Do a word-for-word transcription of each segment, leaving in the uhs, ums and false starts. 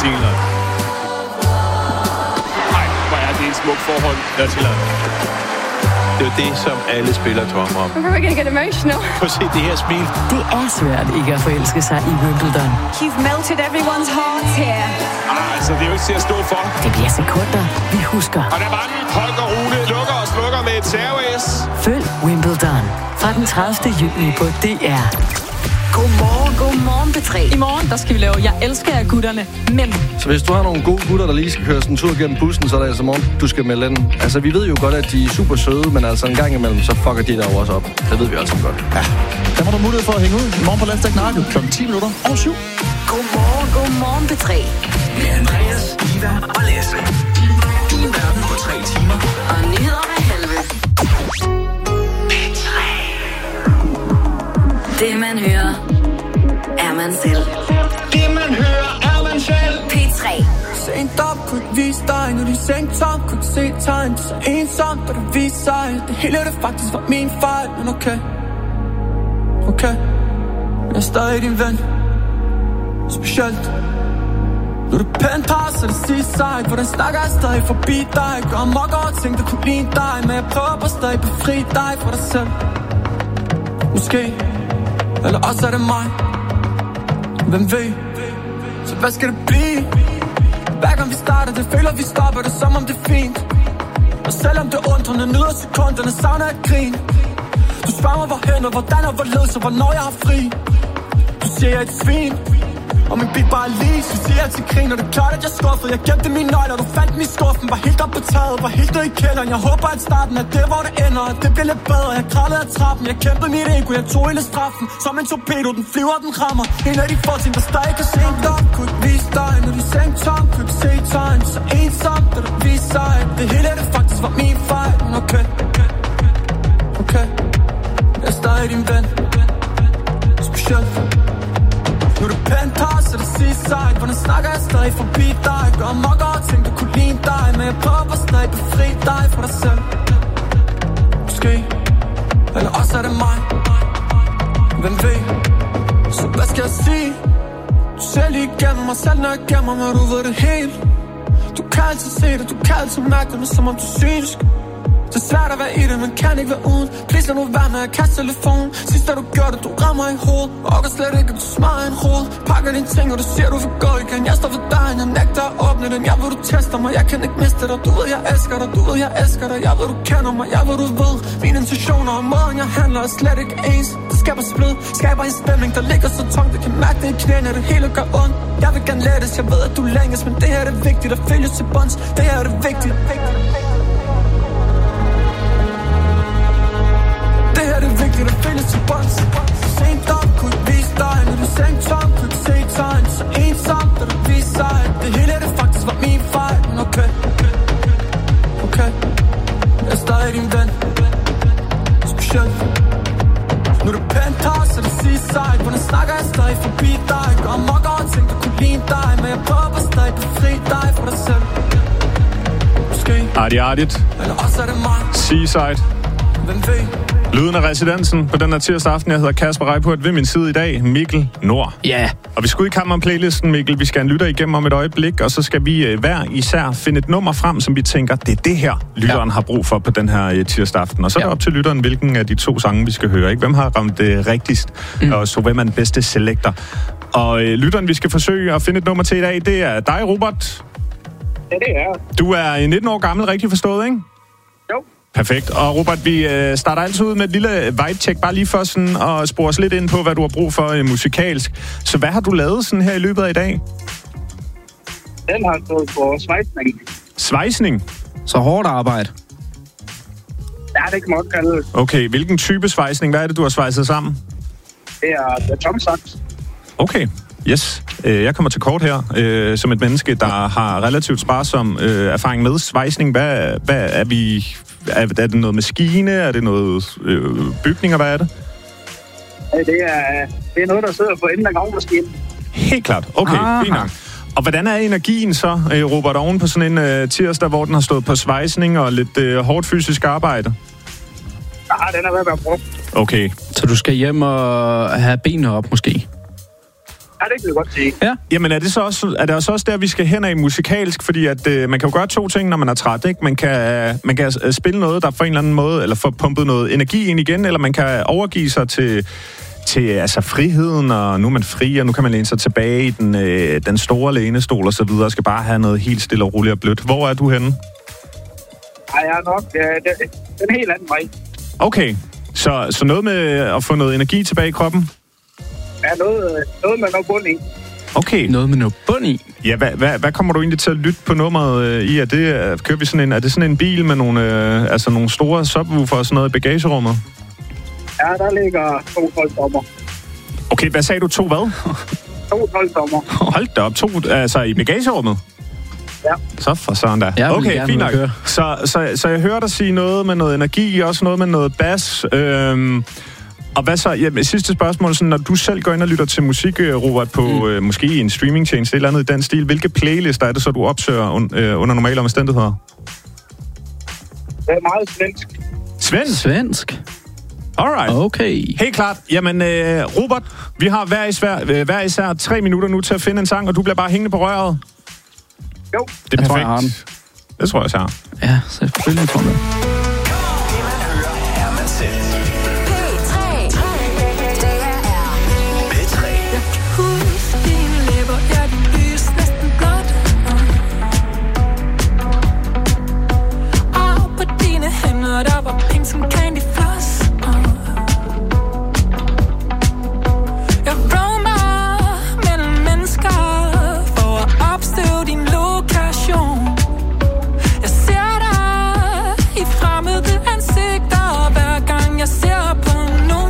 Zealand. Nej, hvor er det et smukt forhold. New Zealand. Det er jo det, som alle spillere drømmer om. I'm probably gonna get emotional. Prøv at se det her smil. Det er svært ikke at forelske sig i Wimbledon. You've melted everyone's hearts here. Ah, altså, det er jo ikke til at stå for. Det bliver sekunder, vi husker. Og der var den. Holger Rune lukker og slukker med et serve-æs. Følg Wimbledon fra den tredivte juni på D R. Godmorgen, godmorgen P tre. I morgen, der skal vi lave Jeg elsker jer gutterne, men... Så hvis du har nogle gode gutter, der lige skal køre sådan en tur gennem bussen, så er det altså morgen, du skal melde ind. Altså, vi ved jo godt, at de er super søde, men altså en gang imellem, så fucker de der også op. Det ved vi altså godt. Ja. Der må du mulighed for at hænge ud. I morgen på Landsdækkende Radio klokken ti minutter over syv. Godmorgen, godmorgen P tre. Med Andreas, Iva og Lasse. Din verden på tre timer. Og nyheder med helvede. Det man hører, er man selv. Det man hører, er man selv. P tre. Sent op, kunne ikke vise dig, når de seng tom, kunne ikke se tegn. Det er så ensomt, og det viser sig. Det hele det faktisk var min fejl, men okay. Okay, jeg er stadig din ven. Specielt nu er det penthouse, og det sidste sejt. Hvordan snakker jeg stadig forbi dig? Gør mok over ting, der kunne ligne dig. Men jeg prøver på stadig befri dig fra dig selv. Måske, eller også er det mig. Hvem ved? Så hvad skal det blive? Hver gang vi starter, det føler vi stopper det, som om det er fint. Og selvom det undrende, nyder sekunderne, savner et grin. Du spørger mig hvorhen og hvordan og hvorledes og hvornår jeg har fri. Du siger jeg er et svin, og min bil bare lige. Så siger jeg til grin, og det er klart at jeg skuffede. Jeg gemte mine nøgler, du fandt dem i skuffen. Var helt op på taget, var helt ned i kælderen. Jeg håber at starten er det hvor det ender, og det bliver lidt bedre. Jeg kravlede af trappen, jeg kæmpede mit ego. Jeg tog hele straffen, som en torpedo. Den flyver, den rammer. En af de få ting, der stadig kan se op. Kunne ikke vise dig, når de seng tom. Kunne ikke se tegn, så ensomt, da det viser sig. Det hele det faktisk var min fejl, men okay. Okay, jeg er stadig din ven. Specielt nu er det penthouse, og det sidste sejt. Hvordan snakker jeg stadig forbi dig? Gør mok over ting, der kunne ligne dig. Men jeg prøver på stadig befri dig fra dig selv. Måske, eller også er det mig. Hvem ved? Så hvad skal jeg sige? Du ser lige igennem mig selv, når jeg gemmer mig. Du ved det helt. Du kan altid se det, du kan altid mærke det, men som om du synes. Det er svært at være i det, men kan ikke være uden. Please lad nu være med at kaste telefonen. Sidst da du gjorde det, du rammer i hovedet. Og kan slet ikke, at du smager en hoved. Pakker dine ting, og du siger, du vil gå igen. Jeg står for dig, jeg nægter at åbne den. Jeg ved, du tester mig, jeg kan ikke miste dig. Du ved, jeg elsker dig, du ved, jeg elsker dig. Jeg ved, du kender mig, jeg ved, du ved. Mine intentioner og måden, jeg handler er slet ikke ens. Det skaber splid, skaber en stemning, der ligger så tungt. Det kan mærke det i knæene, det hele gør ondt. Jeg vil gerne lettes, jeg ved, at du længes. Men det her er det vigtigt, at følges til bunds. Det her er det vigtigt, vigtigt. Det her er det vigtigt, at findes til bunds. Sent op, kunne ikke vise dig. Når du seng tom, kunne ikke se tegn. Så ensomt, da det viser sig. Det hele det faktisk var min fejl, men okay. Okay, jeg er stadig din ven. Specielt nu er det penthouse, og det sidste sejt. Hvordan snakker jeg stadig forbi dig? Gør mok over ting, der kunne ligne dig. Men jeg prøver på stadig befri dig fra dig selv. Måske, Artigt, artigt. eller også er det mig. Seaside. Hvem ved? Lyden af residensen på den her tirsdag aften. Jeg hedder Kasper Reipurt, ved min side i dag, Mikkel Nord. Ja. Yeah. Og vi skal ud i kamp om playlisten, Mikkel. Vi skal en lytter igennem om et øjeblik, og så skal vi uh, hver især finde et nummer frem, som vi tænker, det er det her, lytteren ja. har brug for på den her uh, tirsdag aften. Og så er det ja. op til lytteren, hvilken af de to sange, vi skal høre. Ikke? Hvem har ramt det uh, rigtigst, mm. og så hvem er den bedste selektor. Og uh, lytteren, vi skal forsøge at finde et nummer til i dag, det er dig, Robert. Ja, det er. Du er nitten år gammel, rigtig forstået, ikke? Jo. Perfekt. Og Robert, vi øh, starter altid ud med et lille vibe-check, bare lige for sådan at spore os lidt ind på, hvad du har brug for øh, musikalsk. Så hvad har du lavet sådan her i løbet af i dag? Den har stået på svejsning. Svejsning? Så hårdt arbejde. Ja, det kan man godt kalde det. Okay, hvilken type svejsning? Hvad er det, du har svejset sammen? Det er betonsaks. Okay, yes. Jeg kommer til kort her, øh, som et menneske, der har relativt sparsom øh, erfaring med svejsning. Hvad, hvad er vi... Er, er det noget maskine? Er det noget øh, bygninger? Hvad er det? Ja, det er, det er noget, der sidder på enden af gravmaskinen. Helt klart. Okay, fint nok. Og hvordan er energien så, øh, Robert, oven på sådan en øh, tirsdag, hvor den har stået på svejsning og lidt øh, hårdt fysisk arbejde? Ja, den er ved at være brugt. Okay. Så du skal hjem og have benene op, måske? Ja, det kan vi godt sige. Ja. Jamen er det så også, er det også der, vi skal hen af musikalsk? Fordi at, øh, man kan jo gøre to ting, når man er træt, ikke? Man kan, man kan spille noget, der på en eller anden måde, eller få pumpet noget energi ind igen, eller man kan overgive sig til, til altså, friheden, og nu er man fri, og nu kan man læne sig tilbage i den, øh, den store lænestol og så videre, og skal bare have noget helt stille og roligt og blødt. Hvor er du henne? Ej, jeg er nok øh, den helt anden vej. Okay, så, så noget med at få noget energi tilbage i kroppen? Ja, noget, noget med noget bund i. Okay. Noget med noget bund i? Ja, hvad, hvad, hvad kommer du egentlig til at lytte på nummeret øh, i? Er det, kører vi sådan en, er det sådan en bil med nogle, øh, altså nogle store subwoofer og sådan noget i bagagerummet? Ja, der ligger to tolv-tommer. Okay, hvad sagde du? To hvad? To tolv-tommer. Hold da op, to, altså i bagagerummet? Ja. Så for sådan der. Ja, okay, fint nok. Så, så, så jeg hører dig sige noget med noget energi, også noget med noget bas. Øhm, og hvad så? Ja, sidste spørgsmål, sådan, når du selv går ind og lytter til musik, Robert, på mm. øh, måske en streamingtjeneste, et eller andet i den stil, hvilke playlister er det så, du opsøger un, øh, under normale omstændigheder? Det er meget svensk. Svensk? Svensk. Alright. Okay. Helt klart. Jamen, øh, Robert, vi har hver især, øh, hver især tre minutter nu til at finde en sang, og du bliver bare hængende på røret. Jo. Det er jeg perfekt. Tror, jeg har den. Det tror jeg, jeg har. Ja, selvfølgelig tror jeg. Det man hører, er man selv. P tre. Jeg kan huske dine læber, ja, de lys næsten blåt. Og på dine hænder, der var pink som candy floss. Jeg roamer mellem mennesker for at opstøve din lokation. Jeg ser dig i fremmede ansigter, hver gang jeg ser på nogen.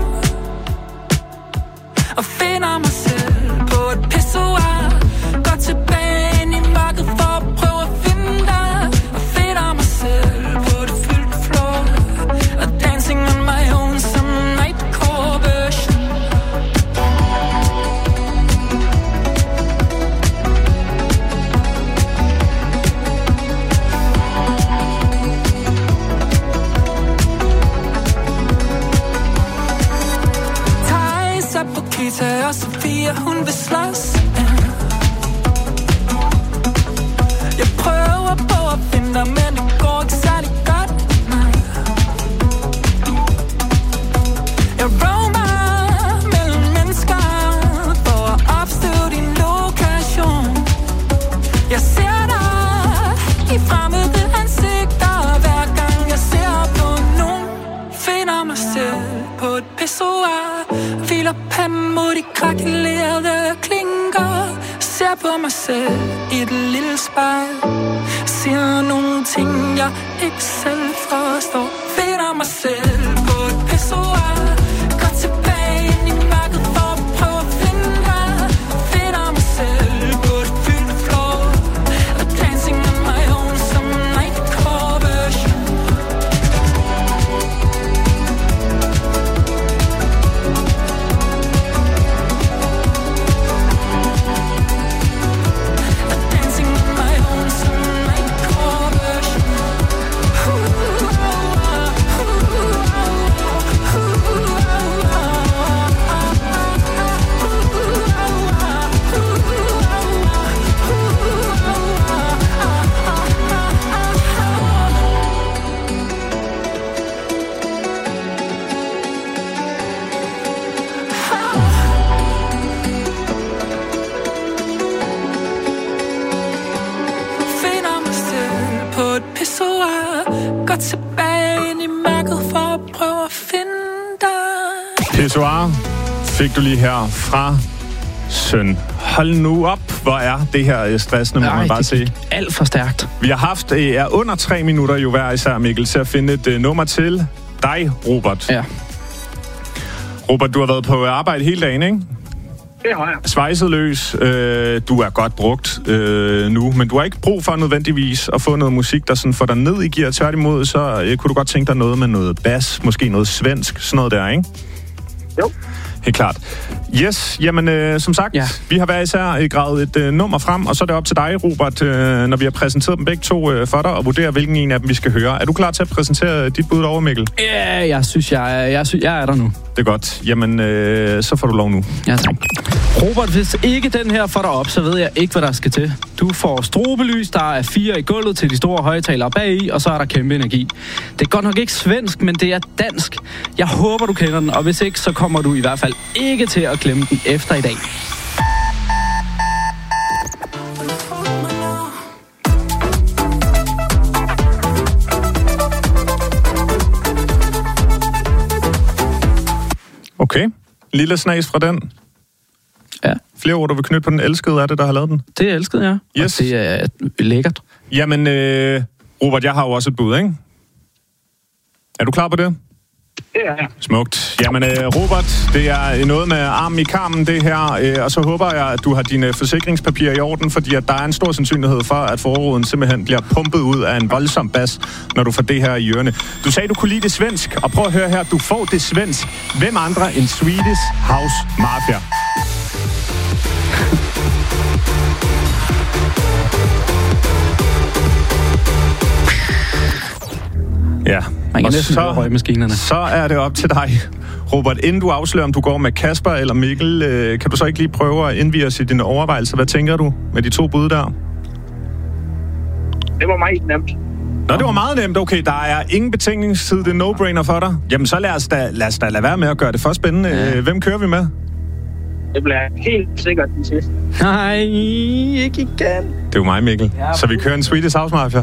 Og finder mig selv på et pissoir. Går tilbage ind i mørket for at prøve at finde dig. Og finder mig selv på det fyldte floor. Og dancing on my own som nightcore version. Thijs er på Kita, og Sofia, hun vil slås. Jeg prøver på at finde dig, men det går ikke særlig godt. Jeg roamer mellem mennesker for at opstøve din lokation. Jeg ser dig i fremmede ansigter, hver gang jeg ser på nogen. Finder mig selv på et pissoir. Hviler panden mod de krakelerede klinker. Ser på mig selv i et lille spejl. Siger nogle ting, jeg ikke selv forstår. Finder mig selv på et pissoir. Går tilbage ind i mørket for at prøve at finde dig. Finder mig selv på et fyldt floor. Og dancing on my own som nightcore version. Dancing on my own some nightcore version. Finder mig selv på et pissoir. Går tilbage ind i mørket for at prøve at finde dig. Pissoir fik du lige her fra Søn. Hold nu op, hvor er det her stressende, må Nej, man bare det sige. Alt for stærkt. Vi har haft øh, er under tre minutter jo hver især, Mikkel, til at finde et øh, nummer til dig, Robert. Ja. Robert, du har været på arbejde hele dagen, ikke? Det har jeg. Svejset løs. Øh, du er godt brugt øh, nu, men du har ikke brug for nødvendigvis at få noget musik, der sådan får dig ned i gear. Tværtimod, så øh, kunne du godt tænke dig noget med noget bas, måske noget svensk, sådan noget der, ikke? Jo. Helt klart. Yes, jamen øh, som sagt, ja. vi har hver især øh, gravet et øh, nummer frem, og så er det op til dig, Robert, øh, når vi har præsenteret dem begge to øh, for dig, og vurdere, hvilken en af dem vi skal høre. Er du klar til at præsentere dit bud over, Mikkel? Ja, jeg synes, jeg, jeg, synes, jeg er der nu. Det er godt. Jamen, øh, så får du lov nu. Ja, tak. Robert, hvis ikke den her får dig op, så ved jeg ikke, hvad der skal til. Du får strobelys, der er fire i gulvet til de store højtalere bagi, og så er der kæmpe energi. Det er godt nok ikke svensk, men det er dansk. Jeg håber, du kender den, og hvis ikke, så kommer du i hvert fald ikke til at glemme den efter i dag. Okay. Lille snas fra den. Ja. Flere ord, du vil knytte på den elskede, er det, der har lavet den? Det er elsket, ja. Yes. Og det er lækkert. Jamen, øh, Robert, jeg har jo også et bud, ikke? Er du klar på det? Ja, ja. Smukt. Jamen, øh, Robert, det er noget med armen i karmen, det her, øh, og så håber jeg, at du har dine forsikringspapirer i orden, fordi at der er en stor sandsynlighed for, at forruden simpelthen bliver pumpet ud af en voldsom bas, når du får det her i ørene. Du sagde, du kunne lide det svensk, og prøv at høre her, du får det svensk. Hvem andre end Swedish House Mafia? Ja, og så, så er det op til dig, Robert. Inden du afslører, om du går med Kasper eller Mikkel, øh, kan du så ikke lige prøve at indvie os i dine overvejelser? Hvad tænker du med de to bud der? Det var meget nemt. Nå, det var meget nemt. Okay, der er ingen betænkningstid. Det er no-brainer for dig. Jamen, så lad os da lad, os da lade være med at gøre det for spændende. Ja. Hvem kører vi med? Det bliver helt sikkert den sidste. Nej, ikke igen. Det er jo mig, Mikkel. Ja, så vi kører en Swedish House Mafia.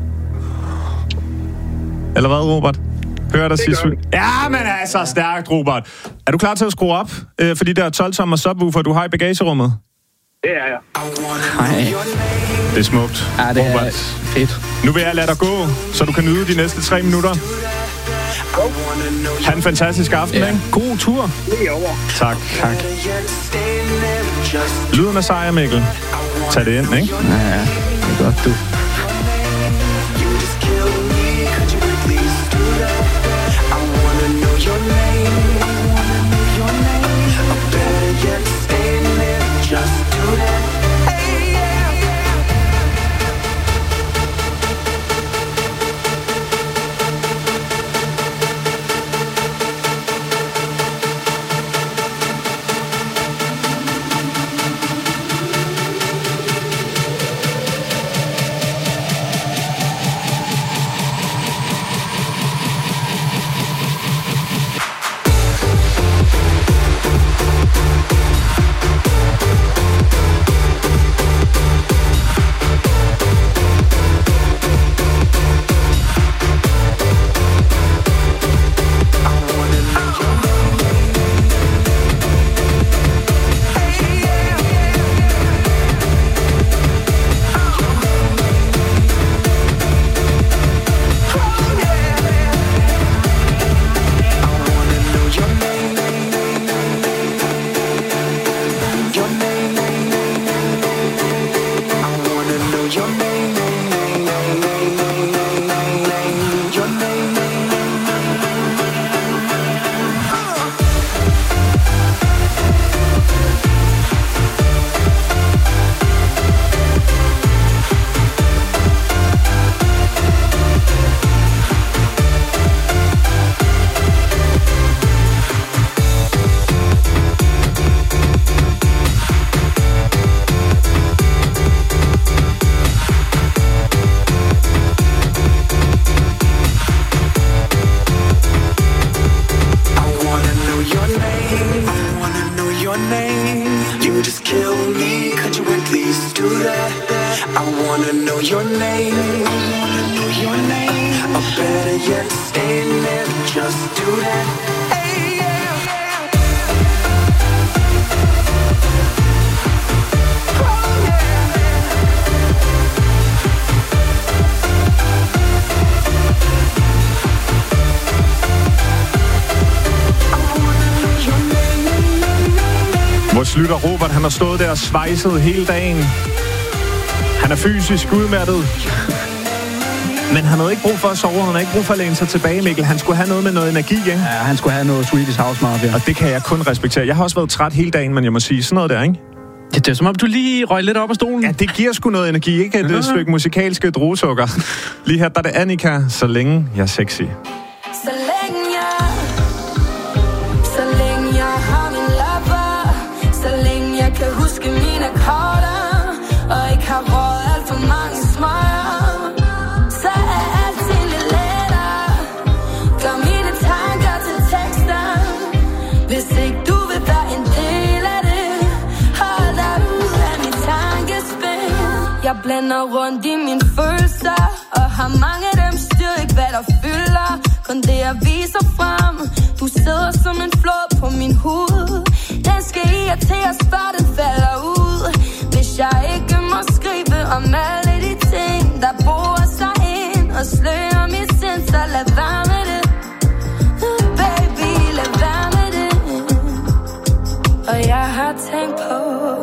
Eller hvad, Robert? Hører dig sige Swedish? Ja, men altså stærkt, Robert. Er du klar til at skrue op øh, for de der tolv-tommer subwoofer, du har i bagagerummet? Det er jeg. Nej. Det er smukt. Ja, det Robert. er fedt. Nu vil jeg lade dig gå, så du kan nyde de næste tre minutter. Ha' en fantastisk aften, ja. Ikke? God tur. Det er over. Tak. tak. Lyden af sejr, Mikkel. Tag det ind, ikke? Ja, ja. Det er godt, du. Vores lytter Robert, han har stået der og svejset hele dagen. Han er fysisk udmattet. Men han havde ikke brug for at sove, han havde ikke brug for at læne sig tilbage, Mikkel. Han skulle have noget med noget energi, ikke? Ja, han skulle have noget Swedish House Mafia. Og det kan jeg kun respektere. Jeg har også været træt hele dagen, men jeg må sige sådan noget der, ikke? Ja, det er som om, du lige røg lidt op af stolen. Ja, det giver sgu noget energi, ikke? Et ja. stykke musikalske druesukker. Lige her, der er det Annika, Så længe jeg er sexy. Så længe jeg, så længe jeg har min lover, så længe jeg kan huske mine akkorder, og ikke har råd alt for mange smøger, så er alting lidt lettere. Gør mine tanker til tekster, hvis ikke du vil være en del af det, hold dig ud af mit tankespil. Jeg blander rundt i mine følelser, og har mange af dem styr ikke hvad der fylder. Kun det jeg viser frem. Du sidder som en flod på min hud. Den skal irriteres, før den falder ud. Hvis jeg ikke må skrive om alle de ting, der bor sig ind og slører mit sind, så lad være med det. Baby, lad være med det. Og jeg har tænkt på,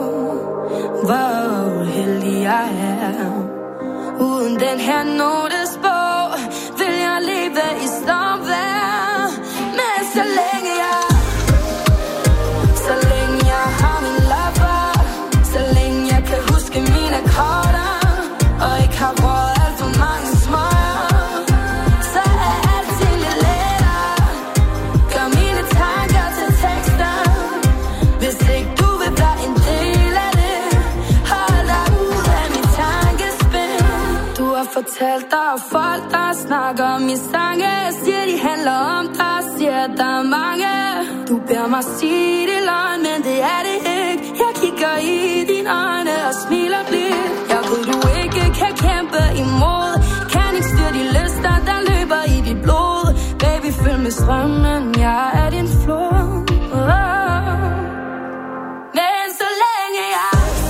hvor uheldig jeg er. Uden den her notesbog vil jeg leve i stormvejr. Men så længe jeg, så længe jeg har min lover, så længe jeg kan huske mine akkorder, og ikke har råd alt for mange smøger, så er alting lidt lettere. Gør mine tanker til tekster, hvis ikke du vil være en del af det, hold dig ud af mit tankespil. Du har fortalt dig af folk, der snakker om i sange. Jeg siger, de handler om dig, siger, der er mange. Du beder mig sige det løgn, men det er det ikke. Jeg kigger i dine øjne og smiler blidt. Jeg ved, du ikke kan kæmpe imod. Kan ikke styre de lyster, der løber i dit blod. Baby, følg med strømmen, jeg er din flod. Oh. Men så længe jeg,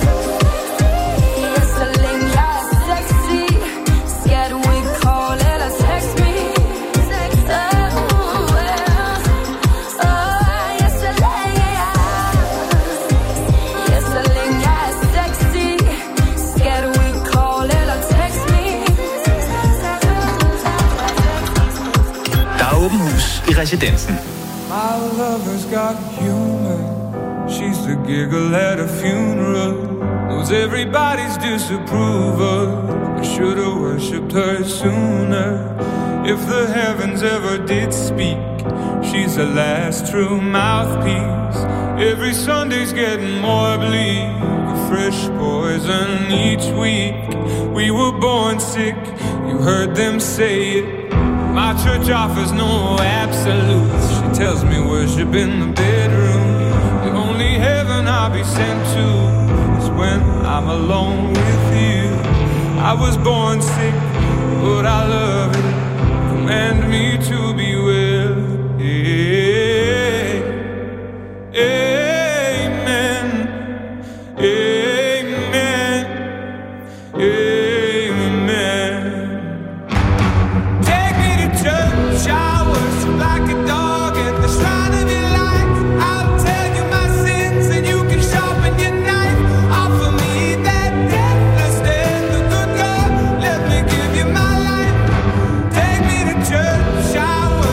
i residensen. My lover's got humor. She's the giggle at a funeral. Knows everybody's disapproval. I should have worshipped her sooner. If the heavens ever did speak, she's the last true mouthpiece. Every Sunday's getting more bleak, a fresh poison each week. We were born sick, you heard them say it. My church offers no absolutes. She tells me worship in the bedroom. The only heaven I'll be sent to is when I'm alone with you. I was born sick, but I love it. Command me to be well. Amen. Amen. Amen. Take me to church, I worship like a dog at the shrine of your light. I'll tell you my sins and you can sharpen your knife. Offer me that deathless death, the good God, let me give you my life. Take me to church, I worship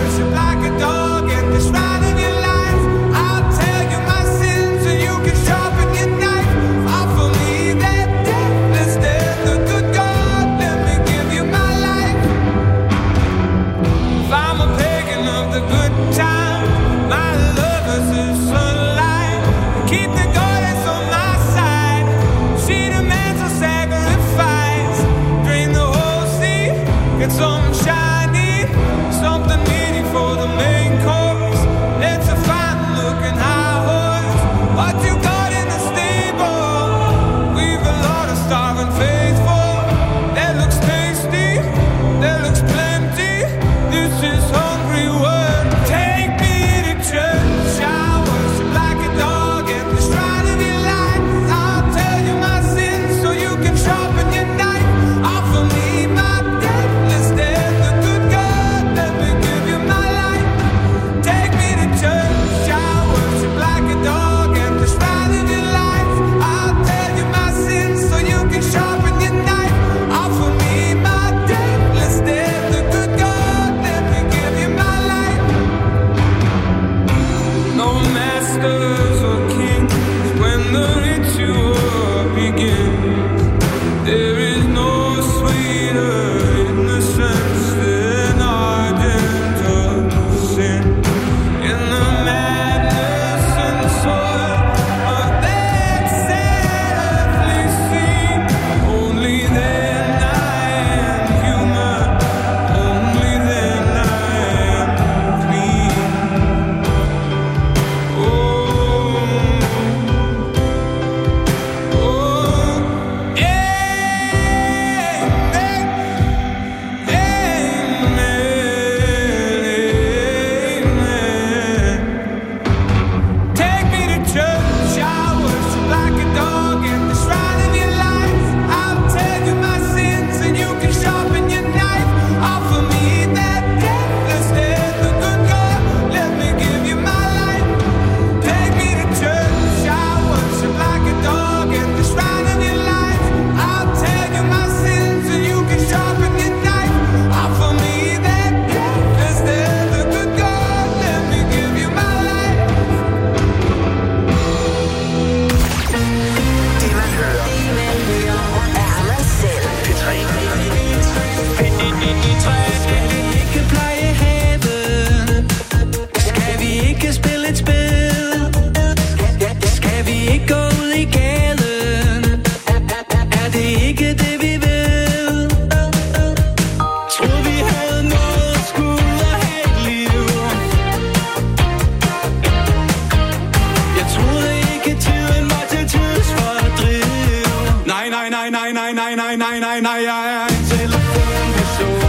nej, nej, nej, nej, nej, nej, jeg er en telefonperson.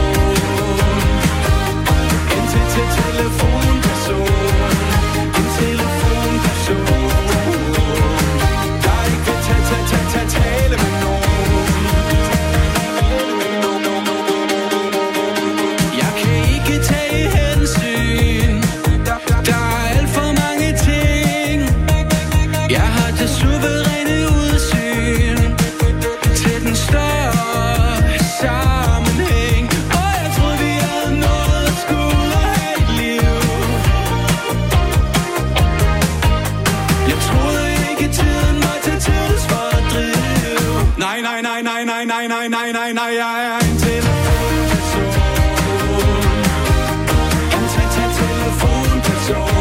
En til til telefonperson. En telefonperson. Der ikke vil tage, tage, tage, tage, tale med nogen. Jeg kan ikke tage hensyn. Der er alt for mange ting. Jeg har det suveræne udsyn til den større sammenhæng. Og jeg troede vi havde noget at skulle have et liv. Jeg troede ikke tiden var til tids for at drive. Nej, nej, nej, nej, nej, nej, nej, nej, nej, nej, jeg er en telefonperson. En telefonperson.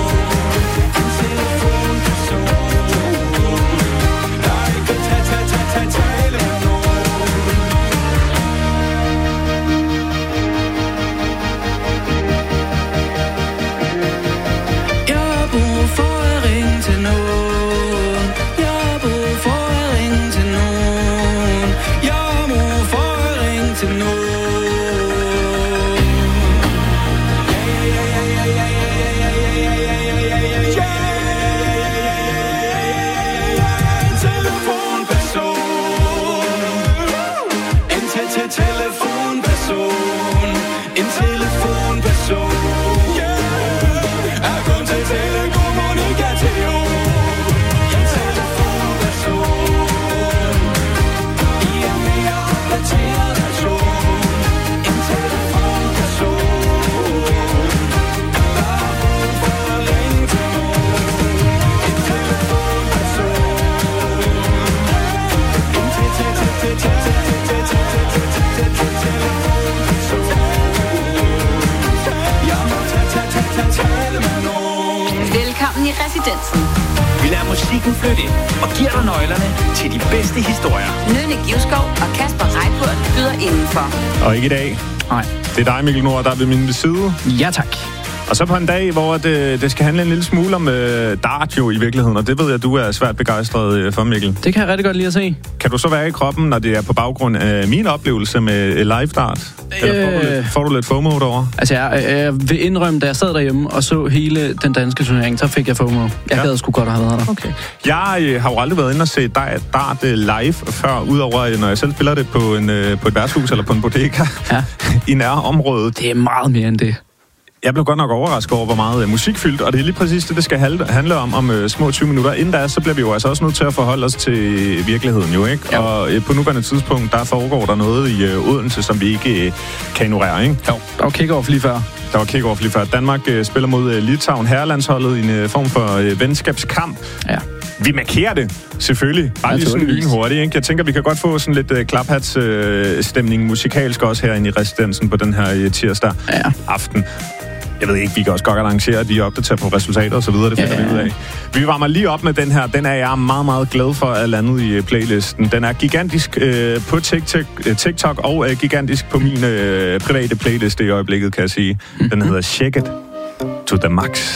Vi lader musikken flytte ind og giver dig nøglerne til de bedste historier. Nøgne Givskov og Kasper Reichert byder indenfor. Og ikke i dag. Nej. Det er dig, Mikkel Nord, der er ved min side. Ja, tak. Og så på en dag, hvor det, det skal handle en lille smule om øh, dart jo i virkeligheden, og det ved jeg, at du er svært begejstret øh, for, Mikkel. Det kan jeg rigtig godt lide at se. Kan du så være i kroppen, når det er på baggrund af min oplevelse med live dart? Eller får, øh... du lidt, får du lidt FOMO derovre? Altså, jeg, jeg vil indrømme, da jeg sad derhjemme og så hele den danske turnering, så fik jeg FOMO. Jeg ja. gad sgu godt have været der. Okay. Jeg øh, har jo aldrig været inde og se dart øh, live før, udover øh, når jeg selv spiller det på, en, øh, på et værtshus eller på en bodega ja. i nærområdet. Det er meget mere end det. Jeg blev godt nok overrasket over, hvor meget uh, musik fyldt, og det er lige præcis det, det skal handle om om uh, små tyve minutter. Inden da, så bliver vi jo altså også nødt til at forholde os til virkeligheden jo, ikke? Ja. Og uh, på nuværende tidspunkt, der foregår der noget i uh, Odense, som vi ikke uh, kan ignorere, ikke? Jo, der var kick-off lige før. Der var kick-off lige før. Danmark uh, spiller mod uh, Litauen, herrelandsholdet, i en uh, form for uh, venskabskamp. Ja. Vi markerer det, selvfølgelig. Bare lige sådan lynhurtigt, ikke? Jeg tænker, vi kan godt få sådan lidt uh, klaphats-stemning uh, musikalsk også herinde i residensen på den her uh, tirsdag ja. aften. Jeg ved ikke, vi kan også godt arrangere, at de opdaterer på resultater og så videre. Det finder ja, ja. vi ud af. Vi varmer lige op med den her. Den er jeg meget, meget glad for at lande i playlisten. Den er gigantisk øh, på TikTok, TikTok og øh, gigantisk på min øh, private playlist i øjeblikket, kan jeg sige. Mm-hmm. Den hedder Shake It to the Max.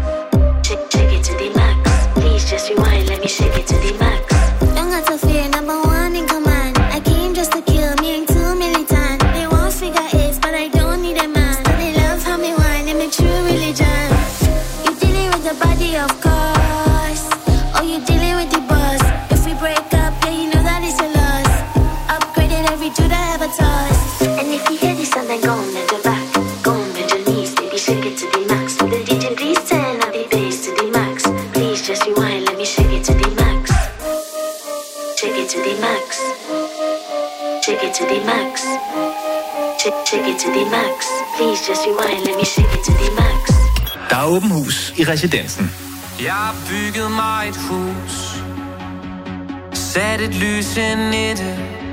Number Take it to the max. Take it to the max. Take, take it to the max. Please just rewind, let me shake it to the max. Der er åben hus i residensen. Jeg har bygget mig et hus. Sat et lys ind i det.